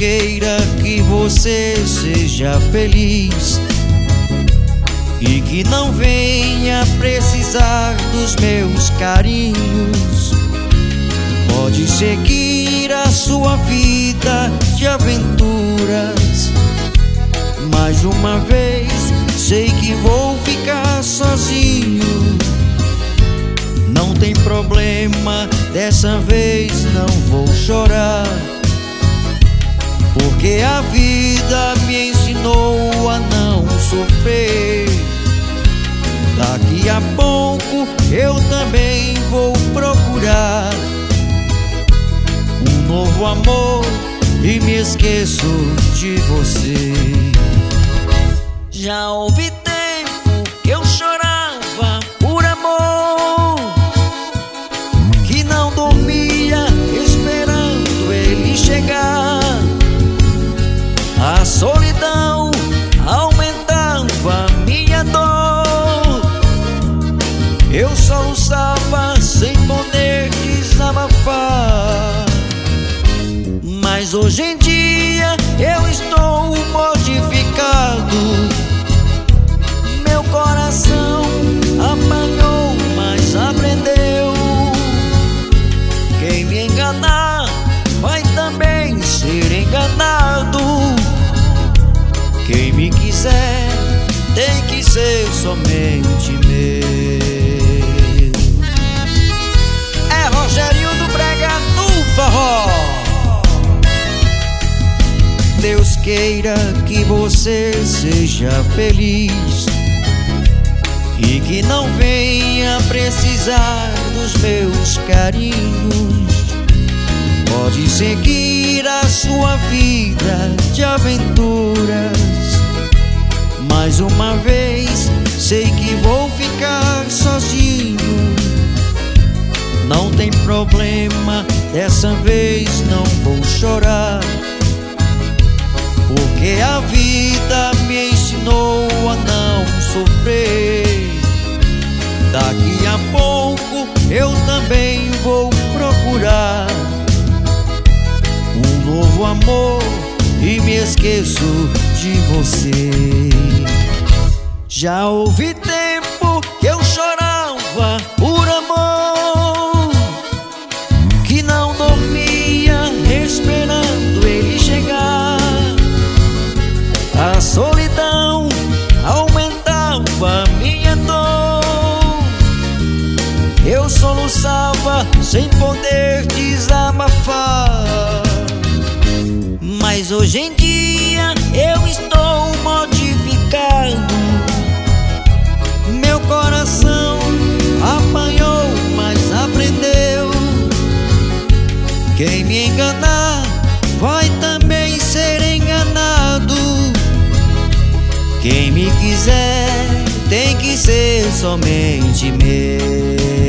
queira que você seja feliz e que não venha precisar dos meus carinhos. Pode seguir a sua vida de aventuras. Mais uma vez, sei que vou ficar sozinho. Não tem problema, dessa vez não vou chorar, porque a vida me ensinou a não sofrer. Daqui a pouco eu também vou procurar um novo amor e me esqueço de você. Já houve tempo que eu chorava por amor, que não dormia esperando ele chegar. A solidão aumentava minha dor, eu soluçava sem poder desabafar. Mas hoje em dia eu estou modificado. Meu coração apanhou, mas aprendeu. Quem me enganar vai também ser enganado. Quem me quiser tem que ser somente meu. É Rogerinho do Brega no forró. Deus queira que você seja feliz e que não venha precisar dos meus carinhos. Pode seguir a sua vida de aventuras. Mais uma vez, sei que vou ficar sozinho. Não tem problema, dessa vez não vou chorar, porque a vida me ensinou a não sofrer. Daqui a pouco eu também vou procurar um novo amor e me esqueço de você. Já houve tempo que eu chorava por amor, que não dormia esperando ele chegar. A solidão aumentava minha dor, eu soluçava sem poder desabafar. Mas hoje em dia eu estou modificado. Meu coração apanhou, mas aprendeu. Quem me enganar vai também ser enganado. Quem me quiser tem que ser somente meu.